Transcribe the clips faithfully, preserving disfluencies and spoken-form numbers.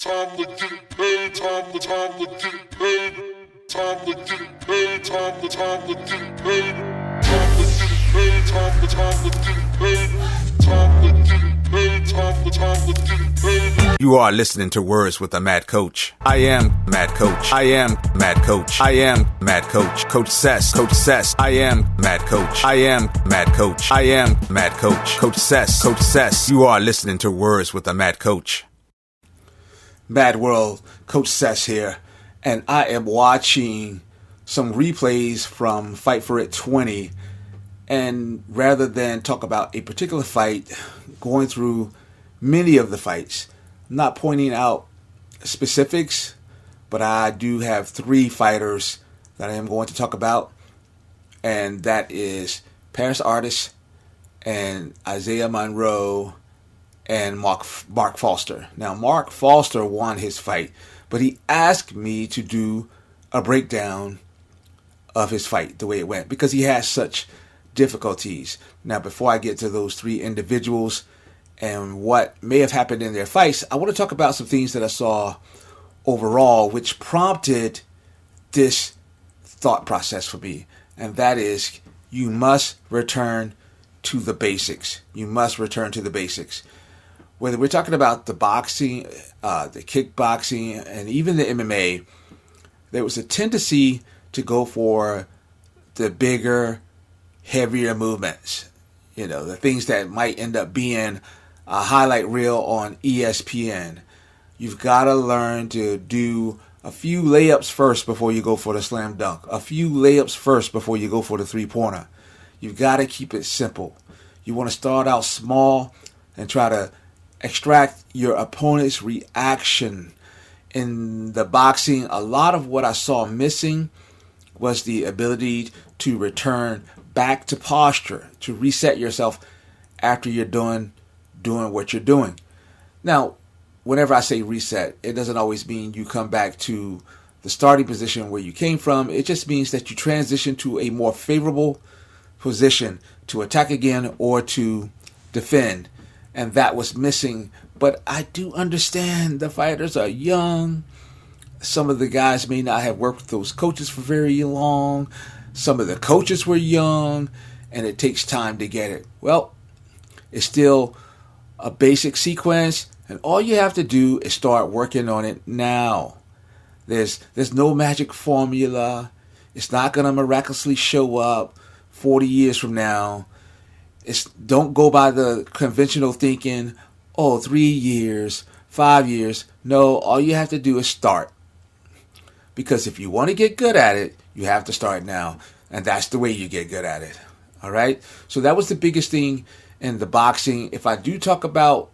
Time to get paid, time to time to get paid. Time to get paid, time to time to get paid. Time to get paid, time to time to get paid. Time to get paid, time to time to get paid. You are listening to Words with a Mad Coach. I am Mad Coach. I am Mad Coach. I am Mad Coach. Coach Sess. Coach Sess. I am Mad Coach. I am Mad Coach. I am Mad Coach. Coach Sess. Coach Sess. You are listening to Words with a Mad Coach. Mad World, Coach Sess here, and I am watching some replays from Fight for It twenty, and rather than talk about a particular fight, going through many of the fights, not pointing out specifics, but I do have three fighters that I am going to talk about, and that is Paris Artis and Isaiah Monroe and Mark Mark Foster. Now, Mark Foster won his fight, but he asked me to do a breakdown of his fight, the way it went, because he has such difficulties. Now, before I get to those three individuals and what may have happened in their fights, I want to talk about some things that I saw overall, which prompted this thought process for me, and that is you must return to the basics. You must return to the basics. Whether we're talking about the boxing, uh, the kickboxing, and even the M M A, there was a tendency to go for the bigger, heavier movements. You know, the things that might end up being a highlight reel on E S P N. You've got to learn to do a few layups first before you go for the slam dunk. A few layups first before you go for the three-pointer. You've got to keep it simple. You want to start out small and try to extract your opponent's reaction. In the boxing, a lot of what I saw missing was the ability to return back to posture, to reset yourself after you're doing doing what you're doing. Now, whenever I say reset, it doesn't always mean you come back to the starting position where you came from. It just means that you transition to a more favorable position to attack again or to defend. And that was missing. But I do understand the fighters are young. Some of the guys may not have worked with those coaches for very long. Some of the coaches were young, and it takes time to get it. Well, it's still a basic sequence, and all you have to do is start working on it now. There's there's no magic formula. It's not going to miraculously show up forty years from now. It's, don't go by the conventional thinking, oh, three years, five years. No, all you have to do is start. Because if you want to get good at it, you have to start now. And that's the way you get good at it. All right? So that was the biggest thing in the boxing. If I do talk about,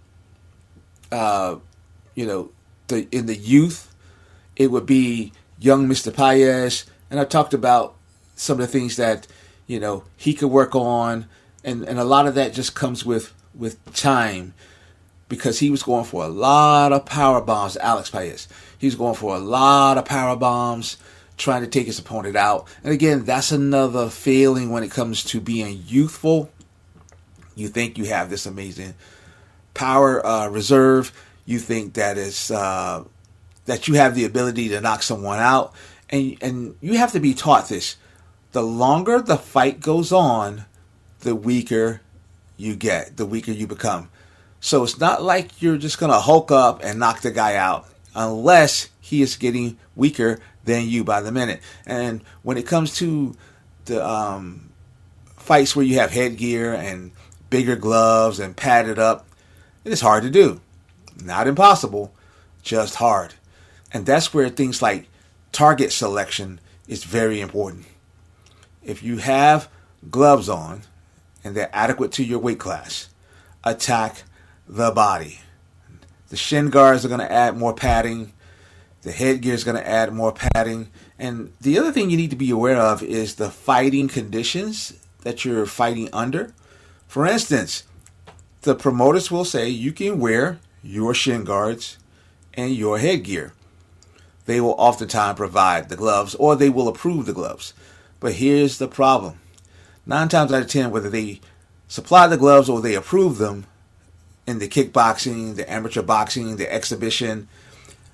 uh, you know, the in the youth, it would be young Mister Paez. And I talked about some of the things that, you know, he could work on. And and a lot of that just comes with, with time, because he was going for a lot of power bombs, Alex Paez. He was going for a lot of power bombs, trying to take his opponent out. And again, that's another failing when it comes to being youthful. You think you have this amazing power uh, reserve. You think that it's uh, that you have the ability to knock someone out, and and you have to be taught this. The longer the fight goes on, the weaker you get, the weaker you become. So it's not like you're just going to hulk up and knock the guy out unless he is getting weaker than you by the minute. And when it comes to the um, fights where you have headgear and bigger gloves and padded up, it is hard to do. Not impossible, just hard. And that's where things like target selection is very important. If you have gloves on, and they're adequate to your weight class, attack the body. The shin guards are going to add more padding. The headgear is going to add more padding. And the other thing you need to be aware of is the fighting conditions that you're fighting under. For instance, the promoters will say you can wear your shin guards and your headgear. They will oftentimes provide the gloves, or they will approve the gloves. But here's the problem. Nine times out of ten, whether they supply the gloves or they approve them in the kickboxing, the amateur boxing, the exhibition,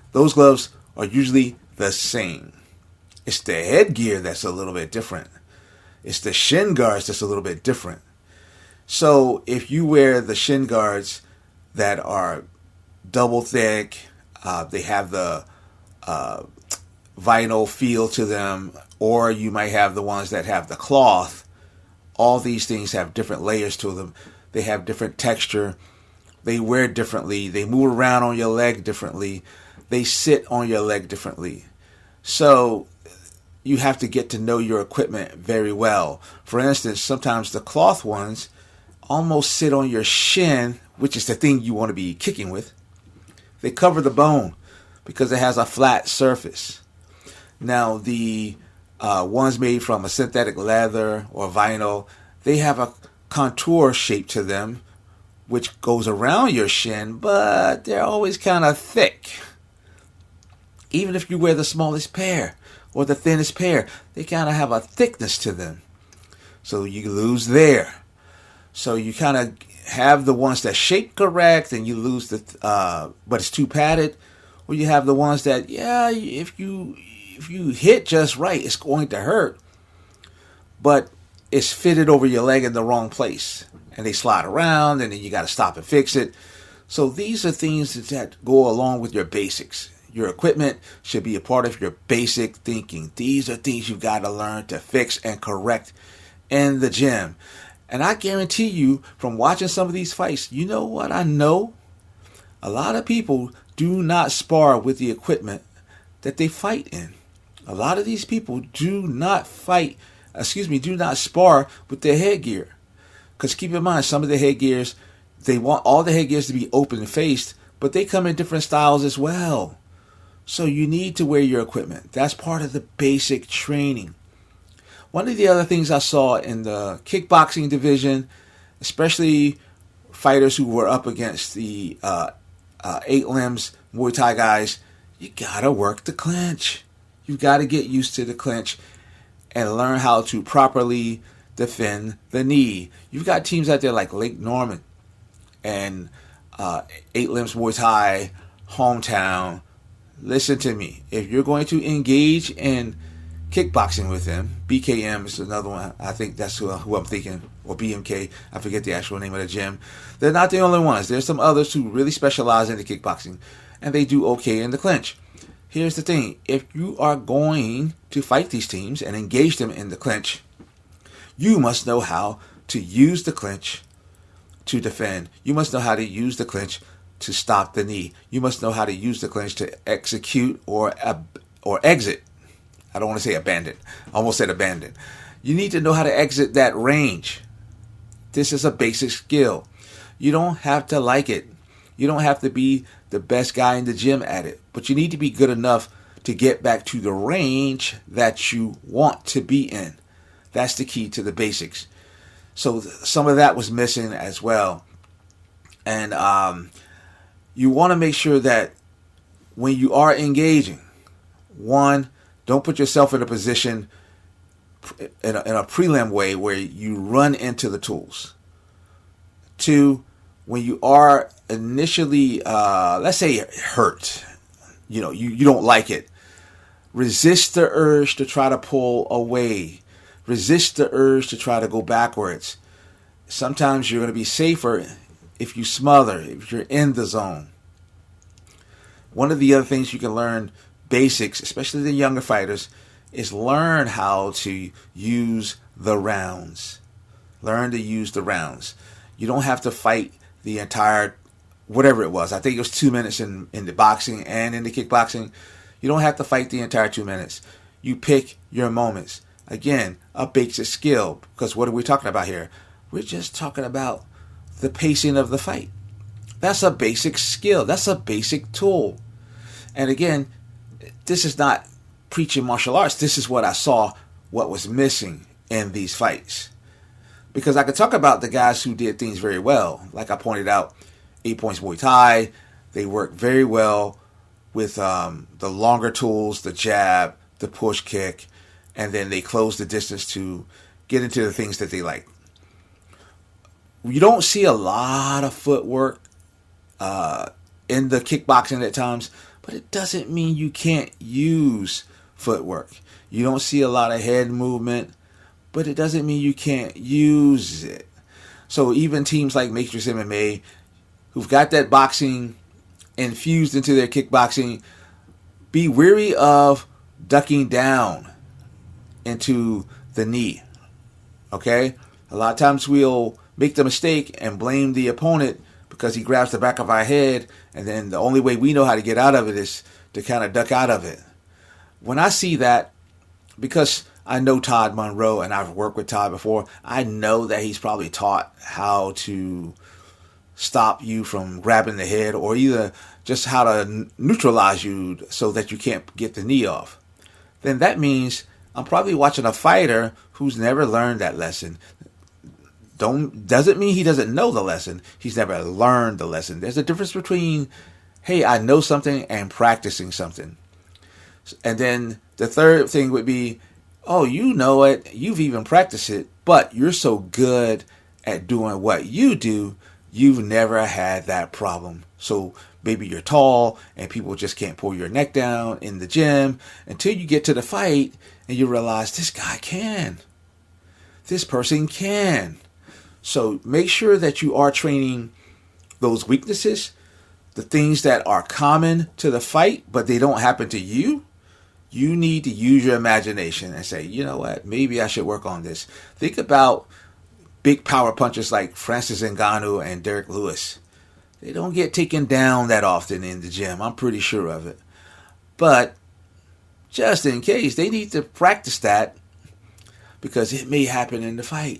those gloves are usually the same. It's the headgear that's a little bit different. It's the shin guards that's a little bit different. So if you wear the shin guards that are double thick, uh, they have the uh, vinyl feel to them, or you might have the ones that have the cloth. All these things have different layers to them. They have different texture. They wear differently. They move around on your leg differently. They sit on your leg differently. So you have to get to know your equipment very well. For instance, sometimes the cloth ones almost sit on your shin, which is the thing you want to be kicking with. They cover the bone because it has a flat surface. Now, the uh, ones made from a synthetic leather or vinyl, they have a contour shape to them, which goes around your shin, but they're always kind of thick. Even if you wear the smallest pair or the thinnest pair, they kind of have a thickness to them. So you lose there. So you kind of have the ones that shape correct and you lose the, uh, but it's too padded. Or you have the ones that, yeah, if you if you hit just right, it's going to hurt. But it's fitted over your leg in the wrong place. And they slide around and then you got to stop and fix it. So these are things that go along with your basics. Your equipment should be a part of your basic thinking. These are things you've got to learn to fix and correct in the gym. And I guarantee you, from watching some of these fights, you know what I know? A lot of people do not spar with the equipment that they fight in. A lot of these people do not fight, excuse me, do not spar with their headgear. Because keep in mind, some of the headgears, they want all the headgears to be open-faced, but they come in different styles as well. So you need to wear your equipment. That's part of the basic training. One of the other things I saw in the kickboxing division, especially fighters who were up against the uh, uh, eight limbs Muay Thai guys, you gotta work the clinch. You gotta get used to the clinch and learn how to properly defend the knee. You've got teams out there like Lake Norman and uh, eight limbs Muay Thai, Hometown. Listen to me. If you're going to engage in kickboxing with them, B K M is another one. I think that's who, who I'm thinking, or B M K. I forget the actual name of the gym. They're not the only ones. There's some others who really specialize in the kickboxing, and they do okay in the clinch. Here's the thing. If you are going to fight these teams and engage them in the clinch, you must know how to use the clinch to defend. You must know how to use the clinch to stop the knee. You must know how to use the clinch to execute or ab- or exit. I don't want to say abandon. I almost said abandon. You need to know how to exit that range. This is a basic skill. You don't have to like it. You don't have to be the best guy in the gym at it. But you need to be good enough to get back to the range that you want to be in. That's the key to the basics. So some of that was missing as well. And um, you want to make sure that when you are engaging, one, don't put yourself in a position in a, in a prelim way where you run into the tools. Two, when you are initially, uh, let's say, hurt, you know, you, you don't like it, resist the urge to try to pull away. Resist the urge to try to go backwards. Sometimes you're going to be safer if you smother, if you're in the zone. One of the other things you can learn, basics, especially the younger fighters, is learn how to use the rounds. Learn to use the rounds. You don't have to fight the entire, whatever it was. I think it was two minutes in, in the boxing and in the kickboxing. You don't have to fight the entire two minutes. You pick your moments. Again, a basic skill, because what are we talking about here? We're just talking about the pacing of the fight. That's a basic skill. That's a basic tool. And again, this is not preaching martial arts. This is what I saw, what was missing in these fights. Because I could talk about the guys who did things very well. Like I pointed out, Eight Points Muay Thai, they work very well with um, the longer tools, the jab, the push kick, and then they close the distance to get into the things that they like. You don't see a lot of footwork uh, in the kickboxing at times, but it doesn't mean you can't use footwork. You don't see a lot of head movement, but it doesn't mean you can't use it. So even teams like Matrix M M A, who've got that boxing infused into their kickboxing, be wary of ducking down into the knee. Okay? A lot of times we'll make the mistake and blame the opponent because he grabs the back of our head, and then the only way we know how to get out of it is to kind of duck out of it. When I see that, because I know Todd Monroe and I've worked with Todd before, I know that he's probably taught how to stop you from grabbing the head, or either just how to neutralize you so that you can't get the knee off. Then that means I'm probably watching a fighter who's never learned that lesson. Don't doesn't mean he doesn't know the lesson. He's never learned the lesson. There's a difference between, hey, I know something, and practicing something. And then the third thing would be, oh, you know it, you've even practiced it, but you're so good at doing what you do, you've never had that problem. So maybe you're tall and people just can't pull your neck down in the gym until you get to the fight and you realize this guy can. This person can. So make sure that you are training those weaknesses, the things that are common to the fight, but they don't happen to you. You need to use your imagination and say, you know what, maybe I should work on this. Think about big power punchers like Francis Ngannou and Derek Lewis. They don't get taken down that often in the gym. I'm pretty sure of it. But just in case, they need to practice that because it may happen in the fight.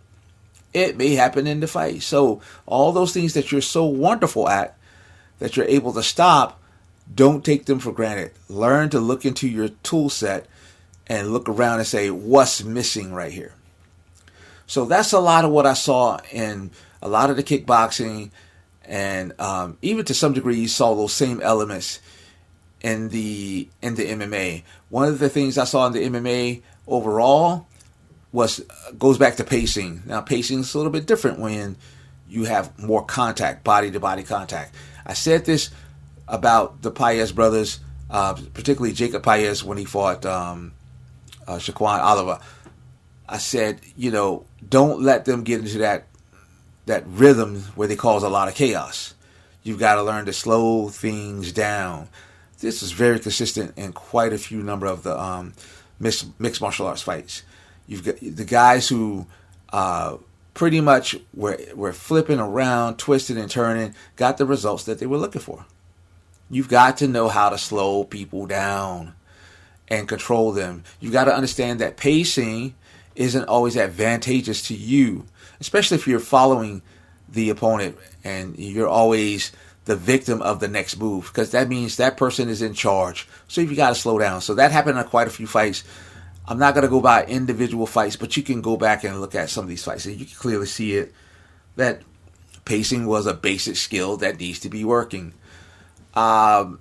It may happen in the fight. So all those things that you're so wonderful at, that you're able to stop, don't take them for granted. Learn to look into your tool set and look around and say, what's missing right here? So that's a lot of what I saw in a lot of the kickboxing, and um, even to some degree you saw those same elements in the in the M M A. One of the things I saw in the M M A overall was goes back to pacing. Now pacing is a little bit different when you have more contact, body to body contact. I said this about the Paez brothers, uh, particularly Jacob Paez when he fought um, uh, Shaquan Oliver. I said, you know, don't let them get into that that rhythm where they cause a lot of chaos. You've got to learn to slow things down. This is very consistent in quite a few number of the um, mixed, mixed martial arts fights. You've got the guys who uh, pretty much were, were flipping around, twisting and turning, got the results that they were looking for. You've got to know how to slow people down and control them. You've got to understand that pacing isn't always advantageous to you, especially if you're following the opponent and you're always the victim of the next move, because that means that person is in charge. So you got to slow down. So that happened in quite a few fights. I'm not going to go by individual fights, but you can go back and look at some of these fights and you can clearly see it, that pacing was a basic skill that needs to be working. Um,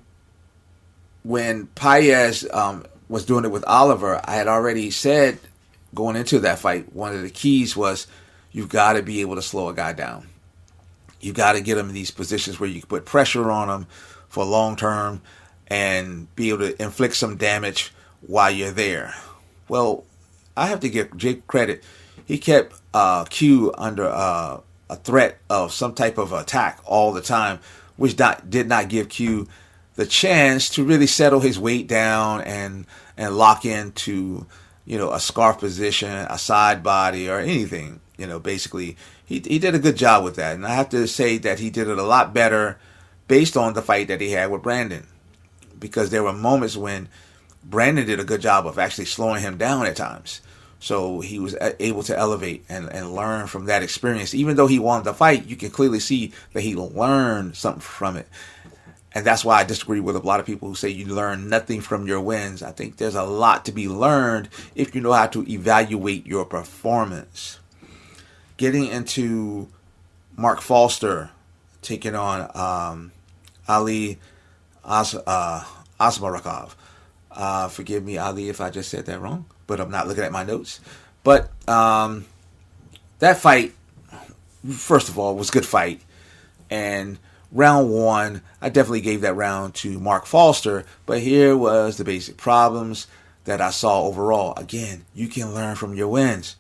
when Paez um, was doing it with Oliver, I had already said going into that fight, one of the keys was you've got to be able to slow a guy down. You got to get him in these positions where you can put pressure on him for long term and be able to inflict some damage while you're there. Well, I have to give Jake credit. He kept uh, Q under uh, a threat of some type of attack all the time, which not, did not give Q the chance to really settle his weight down and and lock into, you know, a scarf position, a side body, or anything. You know, basically, he he did a good job with that. And I have to say that he did it a lot better based on the fight that he had with Brandon. Because there were moments when Brandon did a good job of actually slowing him down at times. So he was able to elevate and, and learn from that experience. Even though he won the fight, you can clearly see that he learned something from it. And that's why I disagree with a lot of people who say you learn nothing from your wins. I think there's a lot to be learned if you know how to evaluate your performance. Getting into Mark Foster taking on um, Ali As- uh, Asmarakov. Uh, forgive me, Ali, if I just said that wrong, but I'm not looking at my notes. But um, that fight, first of all, was a good fight. And round one, I definitely gave that round to Mark Foster, but here was the basic problems that I saw overall. Again, you can learn from your wins.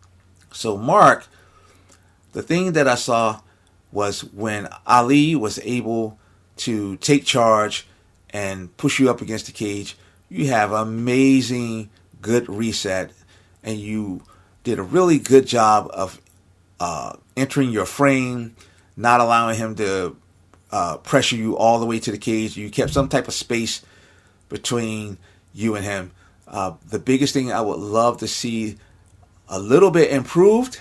So Mark, the thing that I saw was when Ali was able to take charge and push you up against the cage, you have amazing good reset, and you did a really good job of uh, entering your frame, not allowing him to uh, pressure you all the way to the cage. You kept some type of space between you and him. Uh, the biggest thing I would love to see a little bit improved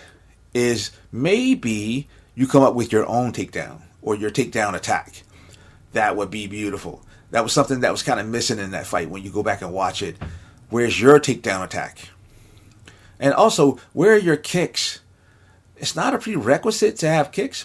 is maybe you come up with your own takedown or your takedown attack. That would be beautiful. That was something that was kind of missing in that fight when you go back and watch it. Where's your takedown attack? And also, where are your kicks? It's not a prerequisite to have kicks,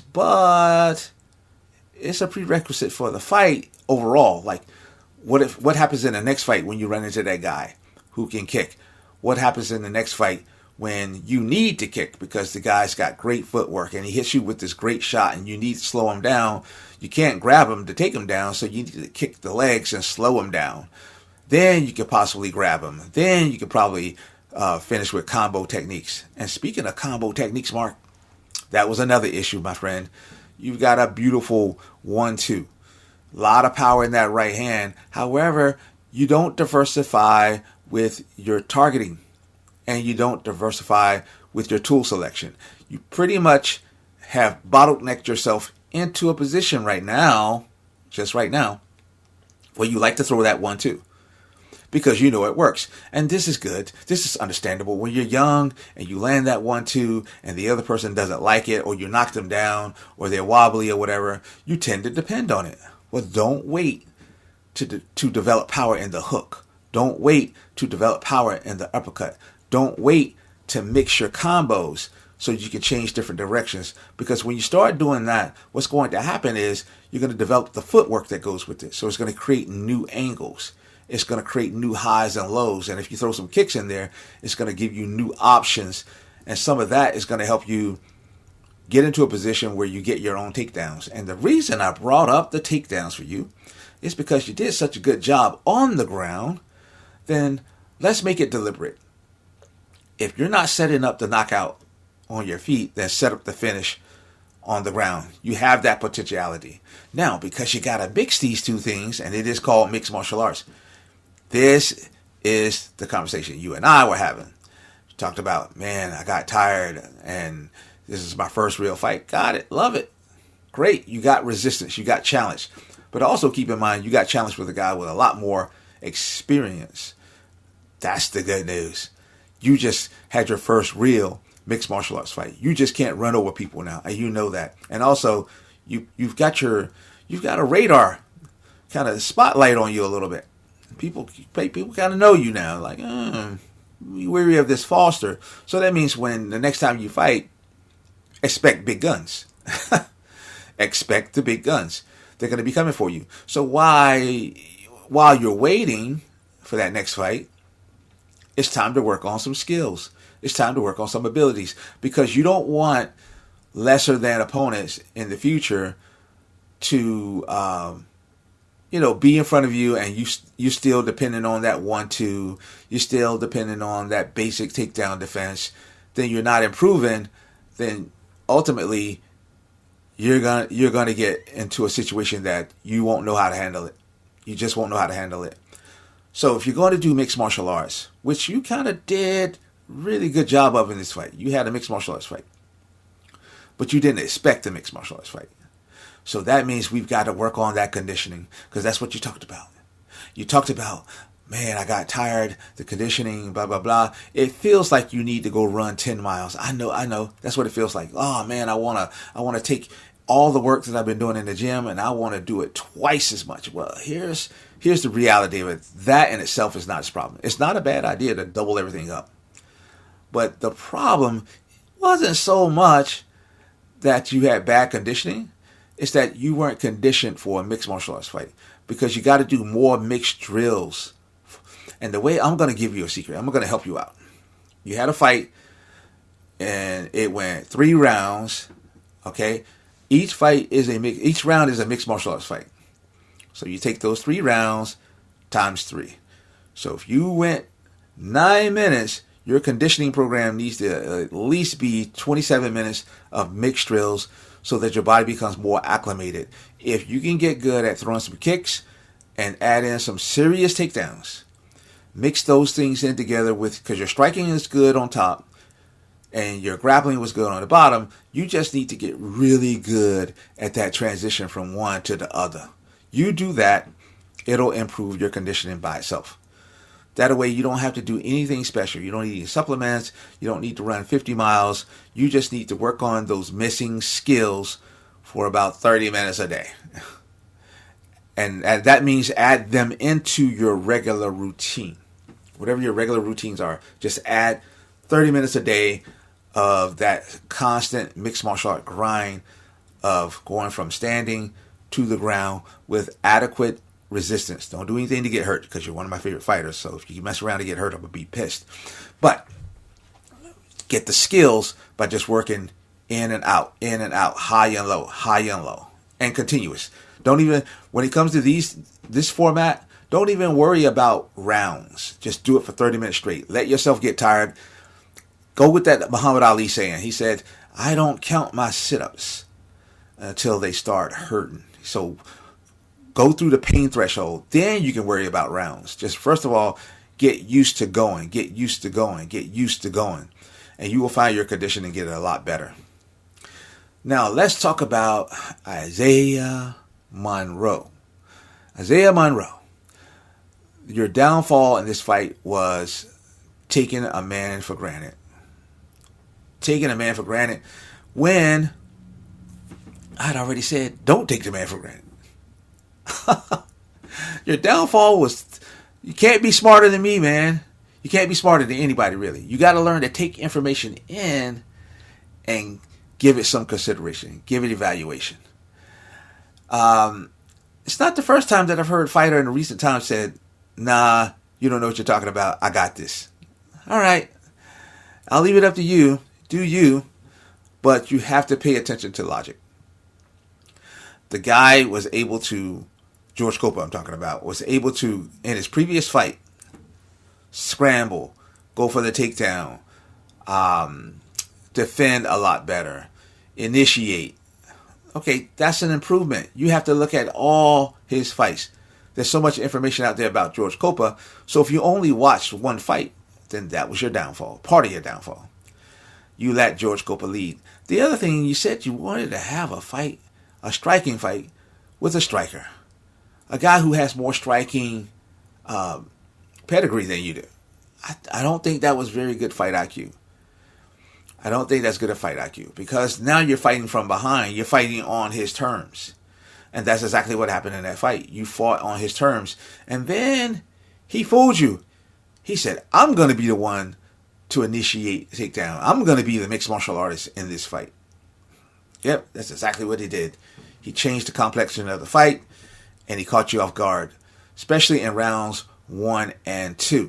but it's a prerequisite for the fight overall. Like, what if what happens in the next fight when you run into that guy who can kick? What happens in the next fight when you need to kick because the guy's got great footwork and he hits you with this great shot and you need to slow him down? You can't grab him to take him down, so you need to kick the legs and slow him down. Then you could possibly grab him. Then you could probably uh, finish with combo techniques. And speaking of combo techniques, Mark, that was another issue, my friend. You've got a beautiful one two. A lot of power in that right hand. However, you don't diversify with your targeting. And you don't diversify with your tool selection. You pretty much have bottlenecked yourself into a position right now, just right now, where you like to throw that one two. Because you know it works. And this is good. This is understandable. When you're young and you land that one two and the other person doesn't like it, or you knock them down, or they're wobbly or whatever, you tend to depend on it. Well, don't wait to, de- to develop power in the hook. Don't wait to develop power in the uppercut. Don't wait to mix your combos so you can change different directions. Because when you start doing that, what's going to happen is you're going to develop the footwork that goes with it. So it's going to create new angles. It's going to create new highs and lows. And if you throw some kicks in there, it's going to give you new options. And some of that is going to help you get into a position where you get your own takedowns. And the reason I brought up the takedowns for you is because you did such a good job on the ground. Then let's make it deliberate. If you're not setting up the knockout on your feet, then set up the finish on the ground. You have that potentiality. Now, because you got to mix these two things, and it is called mixed martial arts, this is the conversation you and I were having. We talked about, man, I got tired, and this is my first real fight. Got it. Love it. Great. You got resistance. You got challenge. But also keep in mind, you got challenged with a guy with a lot more experience. That's the good news. You just had your first real mixed martial arts fight. You just can't run over people now, and you know that. And also, you you've got your you've got a radar kind of spotlight on you a little bit. People people kind of know you now. Like, mm, we weary of this Foster. So that means when the next time you fight, expect big guns. Expect the big guns. They're going to be coming for you. So why while you're waiting for that next fight, it's time to work on some skills. It's time to work on some abilities, because you don't want lesser than opponents in the future to, um, you know, be in front of you and you you still depending on that one two. You're still depending on that basic takedown defense. Then you're not improving. Then ultimately, you're gonna you're gonna get into a situation that you won't know how to handle it. You just won't know how to handle it. So if you're going to do mixed martial arts, which you kind of did really good job of in this fight, you had a mixed martial arts fight, but you didn't expect a mixed martial arts fight. So that means we've got to work on that conditioning, because that's what you talked about. You talked about, man, I got tired, the conditioning, blah, blah, blah. It feels like you need to go run ten miles. I know, I know. That's what it feels like. Oh, man, I want to I want to take all the work that I've been doing in the gym and I want to do it twice as much. Well, here's here's the reality of it. That in itself is not a problem. It's not a bad idea to double everything up. But the problem wasn't so much that you had bad conditioning. It's that you weren't conditioned for a mixed martial arts fight, because you got to do more mixed drills. And the way I'm going to give you a secret, I'm going to help you out. You had a fight and it went three rounds, okay? Each fight is a mix, each round is a mixed martial arts fight. So you take those three rounds times three. So if you went nine minutes, your conditioning program needs to at least be twenty-seven minutes of mixed drills so that your body becomes more acclimated. If you can get good at throwing some kicks and add in some serious takedowns, mix those things in together with, because your striking is good on top and your grappling was good on the bottom, you just need to get really good at that transition from one to the other. You do that, it'll improve your conditioning by itself. That way you don't have to do anything special. You don't need any supplements. You don't need to run fifty miles. You just need to work on those missing skills for about thirty minutes a day. And, and that means add them into your regular routine. Whatever your regular routines are, just add thirty minutes a day of that constant mixed martial art grind of going from standing to the ground with adequate resistance. Don't do anything to get hurt, because you're one of my favorite fighters. So if you mess around to get hurt, I'm going to be pissed. But get the skills by just working in and out, in and out, high and low, high and low, and continuous. Don't even, when it comes to these this format, don't even worry about rounds. Just do it for thirty minutes straight. Let yourself get tired. Go with that Muhammad Ali saying. He said, I don't count my sit-ups until they start hurting. So go through the pain threshold. Then you can worry about rounds. Just first of all, get used to going. Get used to going. Get used to going. And you will find your conditioning get a lot better. Now, let's talk about Isaiah Monroe. Isaiah Monroe. Your downfall in this fight was taking a man for granted. Taking a man for granted when I'd already said, don't take the man for granted. Your downfall was, you can't be smarter than me, man. You can't be smarter than anybody, really. You got to learn to take information in and give it some consideration. Give it evaluation. Um, it's not the first time that I've heard a fighter in the recent times said, nah, you don't know what you're talking about. I got this. All right. I'll leave it up to you. Do you. But you have to pay attention to logic. The guy was able to, George Copa I'm talking about, was able to, in his previous fight, scramble, go for the takedown, um, defend a lot better, initiate. Okay, that's an improvement. You have to look at all his fights. There's so much information out there about George Copa. So if you only watched one fight, then that was your downfall, part of your downfall. You let George Copa lead. The other thing, you said you wanted to have a fight, a striking fight with a striker. A guy who has more striking uh, pedigree than you do. I, I don't think that was very good fight I Q. I don't think that's good at fight I Q. Because now you're fighting from behind. You're fighting on his terms. And that's exactly what happened in that fight. You fought on his terms. And then he fooled you. He said, I'm going to be the one to initiate the takedown. I'm going to be the mixed martial artist in this fight. Yep, that's exactly what he did. He changed the complexion of the fight, and he caught you off guard, especially in rounds one and two.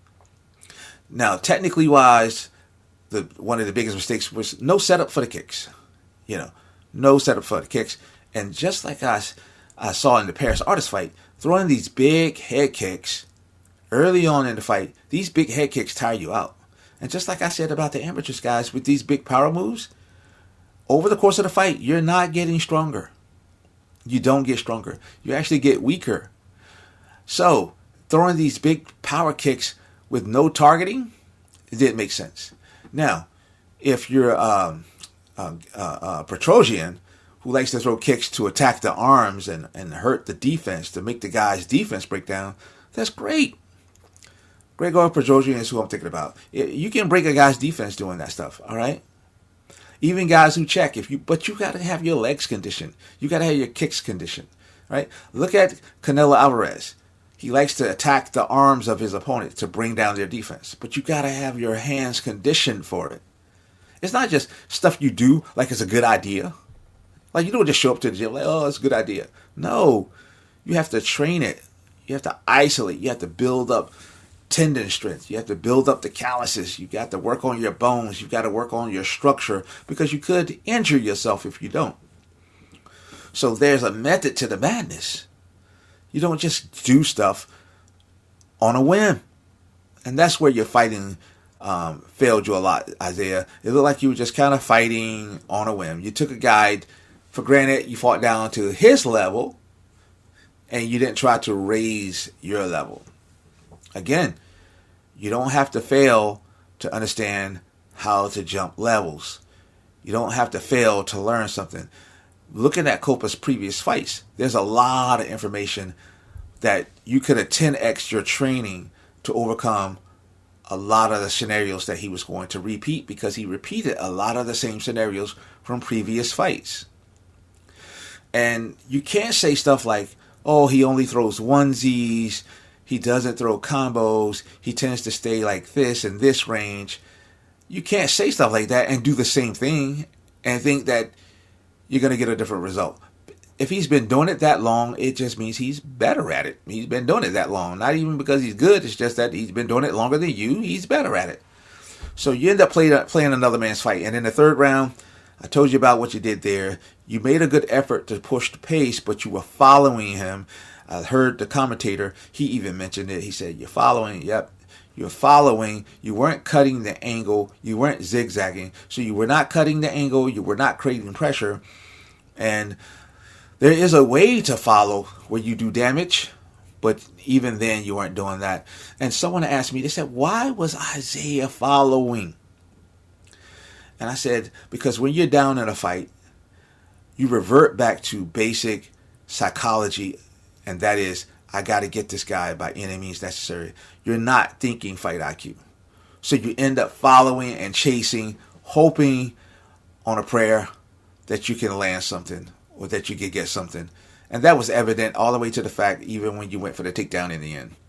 Now, technically wise, the one of the biggest mistakes was no setup for the kicks. You know, no setup for the kicks. And just like I, I saw in the Paris Artist fight, throwing these big head kicks early on in the fight, these big head kicks tire you out. And just like I said about the amateurs guys with these big power moves, over the course of the fight, you're not getting stronger. You don't get stronger. You actually get weaker. So, throwing these big power kicks with no targeting, it didn't make sense. Now, if you're um, uh, uh, uh, Petrosian, who likes to throw kicks to attack the arms and, and hurt the defense, to make the guy's defense break down, that's great. Gregor Petrosian is who I'm thinking about. You can break a guy's defense doing that stuff, all right? Even guys who check, if you, but you got to have your legs conditioned. You got to have your kicks conditioned, right? Look at Canelo Alvarez. He likes to attack the arms of his opponent to bring down their defense, but you got to have your hands conditioned for it. It's not just stuff you do like it's a good idea. Like, you don't just show up to the gym like, oh, it's a good idea. No, you have to train it. You have to isolate. You have to build up tendon strength. You have to build up the calluses. You got to work on your bones. You got to work on your structure, because you could injure yourself if you don't. So there's a method to the madness. You don't just do stuff on a whim. And that's where your fighting um, failed you a lot, Isaiah. It looked like you were just kind of fighting on a whim. You took a guy for granted, you fought down to his level, and you didn't try to raise your level. Again, you don't have to fail to understand how to jump levels. You don't have to fail to learn something. Looking at Copa's previous fights, there's a lot of information that you could have ten x your training to overcome a lot of the scenarios that he was going to repeat, because he repeated a lot of the same scenarios from previous fights. And you can't say stuff like, oh, he only throws onesies, he doesn't throw combos, he tends to stay like this in this range. You can't say stuff like that and do the same thing and think that you're going to get a different result. If he's been doing it that long, it just means he's better at it. He's been doing it that long. Not even because he's good. It's just that he's been doing it longer than you. He's better at it. So you end up play, playing another man's fight. And in the third round, I told you about what you did there. You made a good effort to push the pace, but you were following him. I heard the commentator. He even mentioned it. He said, you're following. Yep. You're following. You weren't cutting the angle. You weren't zigzagging. So you were not cutting the angle. You were not creating pressure. And there is a way to follow where you do damage, but even then you weren't doing that. And someone asked me, they said, why was Isaiah following? And I said, because when you're down in a fight, you revert back to basic psychology, and that is, I got to get this guy by any means necessary. You're not thinking fight I Q. So you end up following and chasing, hoping on a prayer that you can land something or that you can get something. And that was evident all the way to the fact even when you went for the takedown in the end.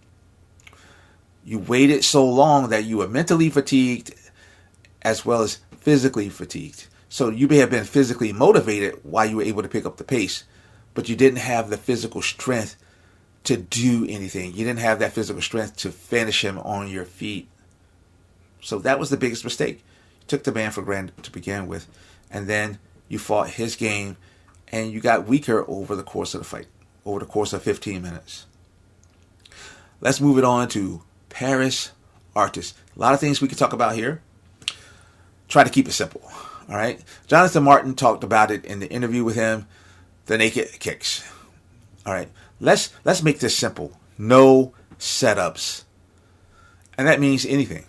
You waited so long that you were mentally fatigued as well as physically fatigued. So you may have been physically motivated while you were able to pick up the pace, but you didn't have the physical strength to do anything. You didn't have that physical strength to finish him on your feet. So that was the biggest mistake. You took the man for granted to begin with, and then you fought his game, and you got weaker over the course of the fight, over the course of fifteen minutes. Let's move it on to Paris Artis. A lot of things we could talk about here. Try to keep it simple. All right. Jonathan Martin talked about it in the interview with him, the naked kicks. All right. Let's let's make this simple. No setups. And that means anything.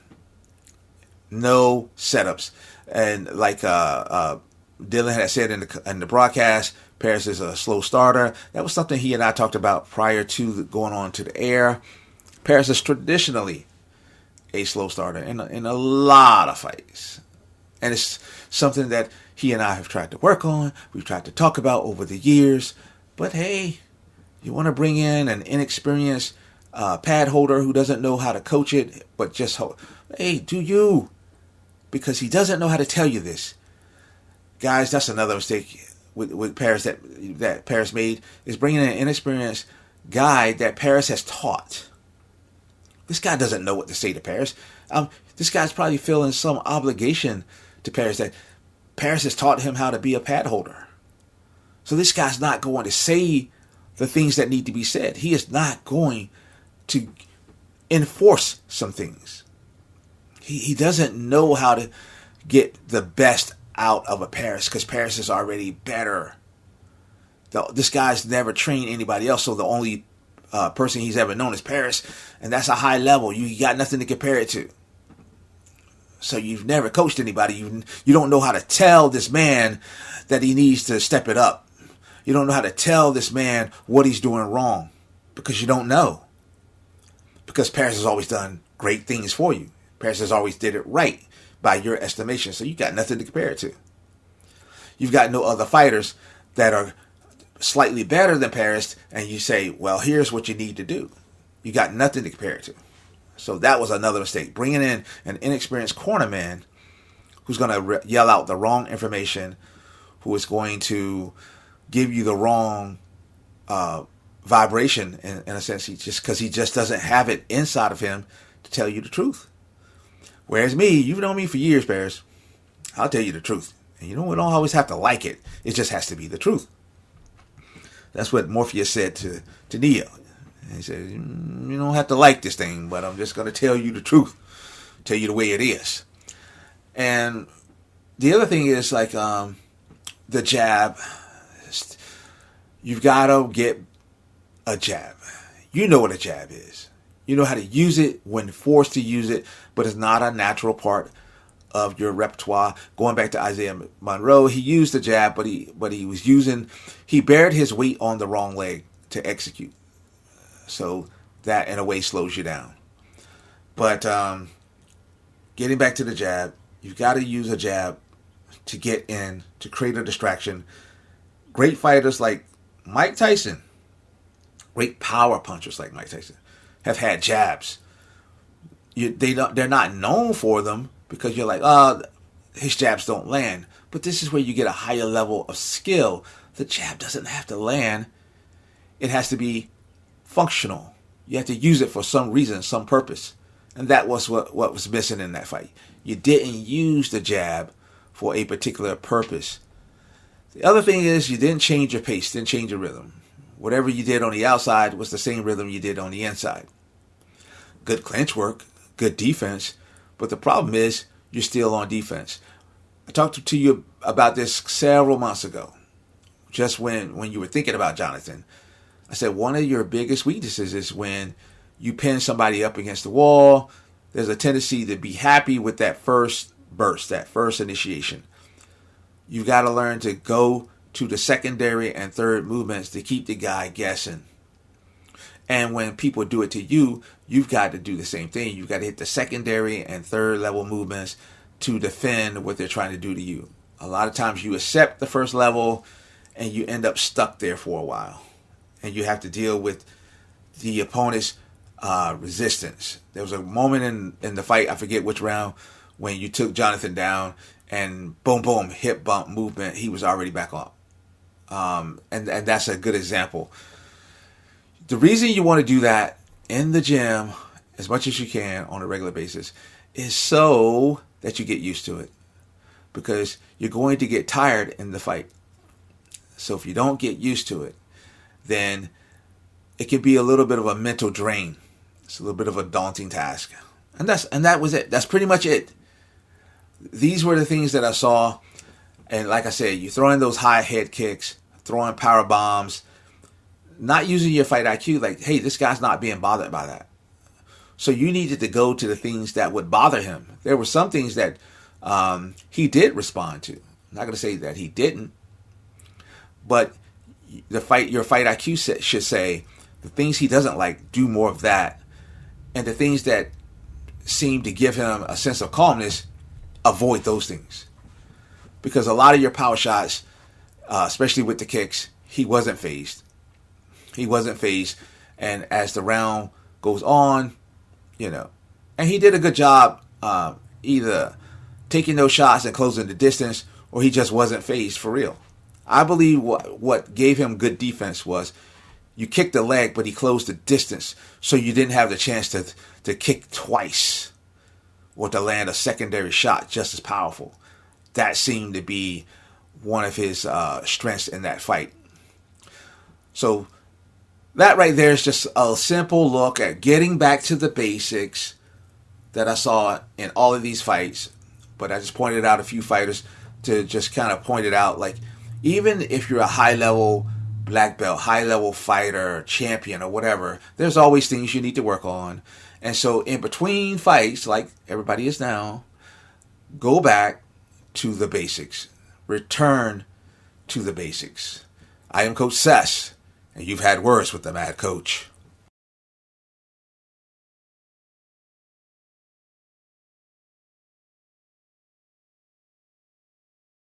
No setups. And like uh, uh, Dylan had said in the in the broadcast, Paris is a slow starter. That was something he and I talked about prior to going on to the air. Paris is traditionally a slow starter in a, in a lot of fights. And it's something that he and I have tried to work on. We've tried to talk about over the years. But hey, you want to bring in an inexperienced uh, pad holder who doesn't know how to coach it, but just, hold. Hey, do you? Because he doesn't know how to tell you this. Guys, that's another mistake with, with Paris that, that Paris made, is bringing in an inexperienced guy that Paris has taught. This guy doesn't know what to say to Paris. Um, this guy's probably feeling some obligation to Paris that Paris has taught him how to be a pad holder. So this guy's not going to say the things that need to be said. He is not going to enforce some things. He, he doesn't know how to get the best out of a Paris because Paris is already better. The, this guy's never trained anybody else, so the only uh, person he's ever known is Paris, and that's a high level. You got nothing to compare it to. So you've never coached anybody. You, you don't know how to tell this man that he needs to step it up. You don't know how to tell this man what he's doing wrong because you don't know. Because Paris has always done great things for you. Paris has always did it right by your estimation. So you got nothing to compare it to. You've got no other fighters that are slightly better than Paris, and you say, well, here's what you need to do. You got nothing to compare it to. So that was another mistake. Bringing in an inexperienced cornerman who's going to re- yell out the wrong information, who is going to give you the wrong uh, vibration, in, in a sense, he just because he just doesn't have it inside of him to tell you the truth. Whereas me, you've known me for years, Paris. I'll tell you the truth. And you know, we don't always have to like it. It just has to be the truth. That's what Morpheus said to, to Neo. He said, you don't have to like this thing, but I'm just going to tell you the truth. Tell you the way it is. And the other thing is like um, the jab. You've got to get a jab. You know what a jab is. You know how to use it when forced to use it, but it's not a natural part of your repertoire. Going back to Isaiah Monroe, he used the jab, but he but he was using, he bared his weight on the wrong leg to execute. So that in a way slows you down. But um, getting back to the jab, you've got to use a jab to get in, to create a distraction. Great fighters like Mike Tyson, great power punchers like Mike Tyson, have had jabs. You, they don't, they're not known for them because you're like, oh, his jabs don't land. But this is where you get a higher level of skill. The jab doesn't have to land. It has to be functional. You have to use it for some reason, some purpose. And that was what, what was missing in that fight. You didn't use the jab for a particular purpose. The other thing is you didn't change your pace, didn't change your rhythm. Whatever you did on the outside was the same rhythm you did on the inside. Good clinch work, good defense, but the problem is you're still on defense. I talked to you about this several months ago, just when, when you were thinking about Jonathan. I said one of your biggest weaknesses is when you pin somebody up against the wall. There's a tendency to be happy with that first burst, that first initiation. You've got to learn to go to the secondary and third movements to keep the guy guessing. And when people do it to you, you've got to do the same thing. You've got to hit the secondary and third level movements to defend what they're trying to do to you. A lot of times you accept the first level and you end up stuck there for a while. And you have to deal with the opponent's uh, resistance. There was a moment in, in the fight, I forget which round, when you took Jonathan down and boom, boom, hip bump movement, he was already back up. Um, and, and that's a good example. The reason you want to do that in the gym as much as you can on a regular basis is so that you get used to it. Because you're going to get tired in the fight. So if you don't get used to it, then it can be a little bit of a mental drain. It's a little bit of a daunting task. And that's and that was it. That's pretty much it. These were the things that I saw. And like I said, you throw in those high head kicks, throwing power bombs, not using your fight I Q. Like, hey, this guy's not being bothered by that. So you needed to go to the things that would bother him. There were some things that um, he did respond to. I'm not going to say that he didn't. But the fight, your fight I Q should say, the things he doesn't like, do more of that. And the things that seem to give him a sense of calmness, avoid those things. Because a lot of your power shots, uh, especially with the kicks, he wasn't fazed. He wasn't fazed. And as the round goes on, you know, and he did a good job uh, either taking those shots and closing the distance, or he just wasn't fazed for real. I believe what what gave him good defense was you kicked the leg, but he closed the distance, so you didn't have the chance to to kick twice or to land a secondary shot just as powerful. That seemed to be one of his uh, strengths in that fight. So that right there is just a simple look at getting back to the basics that I saw in all of these fights. But I just pointed out a few fighters to just kind of point it out, like, even if you're a high-level black belt, high-level fighter, champion, or whatever, there's always things you need to work on. And so in between fights, like everybody is now, go back to the basics. Return to the basics. I am Coach Sess, and you've had words with the Mad Coach.